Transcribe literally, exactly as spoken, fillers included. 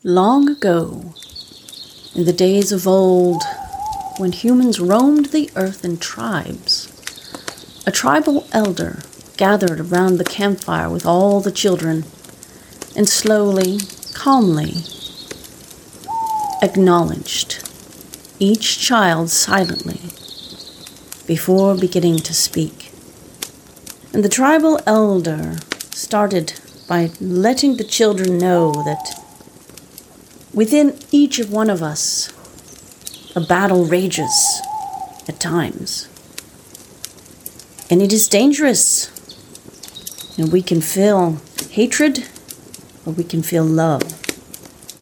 Long ago, in the days of old, when humans roamed the earth in tribes, a tribal elder gathered around the campfire with all the children and slowly, calmly acknowledged each child silently before beginning to speak. And the tribal elder started by letting the children know that within each of one of us, a battle rages at times. And it is dangerous. And we can feel hatred or we can feel love.